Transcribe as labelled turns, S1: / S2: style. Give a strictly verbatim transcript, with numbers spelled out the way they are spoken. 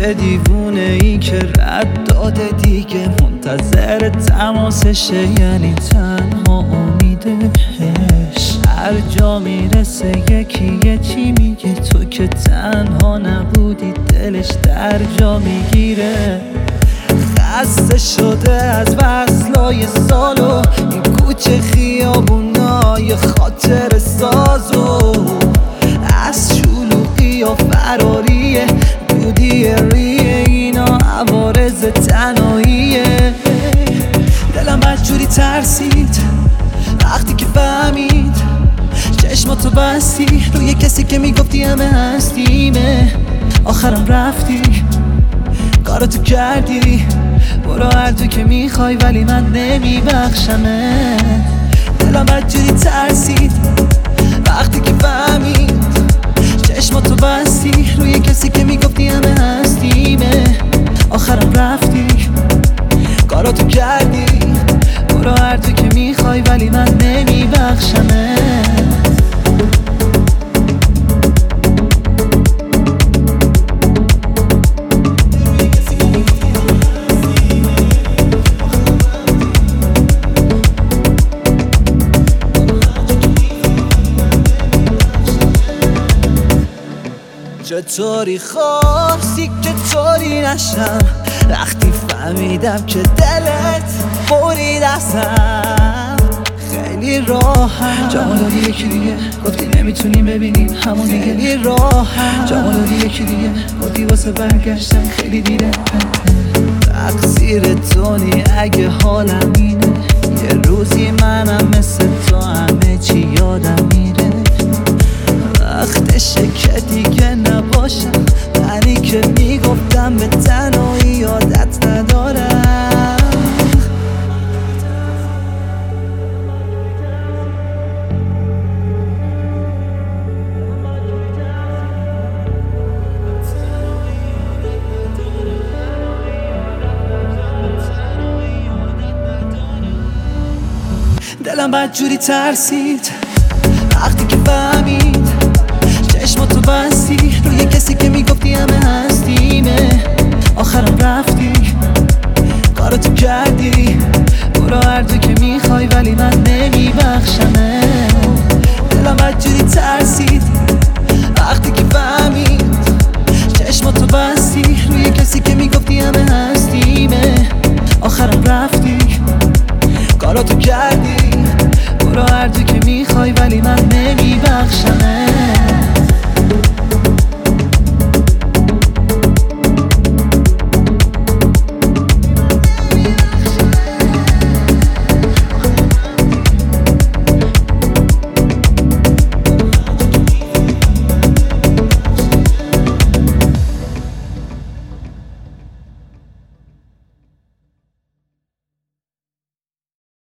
S1: چه دیوونه ای که رد داده دیگه، منتظر تماسشه، یعنی تنها امیدش. هر جا میرسه یکی یه چی میگه، تو که تنها نبودی دلش در جا میگیره. خسته شده از وصلای سالو، این کوچه خیابونای خاطر سازو، از شلوغی و فراریه، دودی ریه، اینا عوارض تنهاییه. دلم بدجوری ترسید وقتی که فهمید چشماتو بستی روی کسی که میگفتی همه هستیمه. آخرم رفتی کاراتو کردی، برو هر تو که میخوای ولی من نمیبخشمه. دلم بدجوری ترسید وقتی که فهمید چشماتو بستی روی کسی که میگفتی همه هستیمه. آخرم رفتی کاراتو کردی، برو هر تو که میخوای ولی من نمیبخشمه. چطوری خواستی که طوری نشم وقتی فهمیدم که دلت برید ازم. خیلی راحت جواب دادی یکی دیگه، گفتی نمیتونیم ببینیم همون دیگه. خیلی راحت جواب دادی یکی دیگه، گفتی واسه برگشتن خیلی دیره. تقصیر تو نی اگه حالم اینه، یه روزی منم مثل تو همه چی یادم میره. وقتشه که دیگه نباشم منی که میگفتم به تنهایی یادت ندارم. دلم بدجوری ترسید وقتی که فهمید چشماتو بستی روی کسی که میگفتی همه هستیمه. آخرم رفتی کاراتو کردی، برو هر تو که میخوای ولی من نمیبخشمه. دلم بدجوری ترسید وقتی که فهمید چشماتو بستی روی کسی که میگفتی همه هستیمه. آخرم رفتی کاراتو کردی، برو هر تو که میخوای ولی من نمیبخشمه.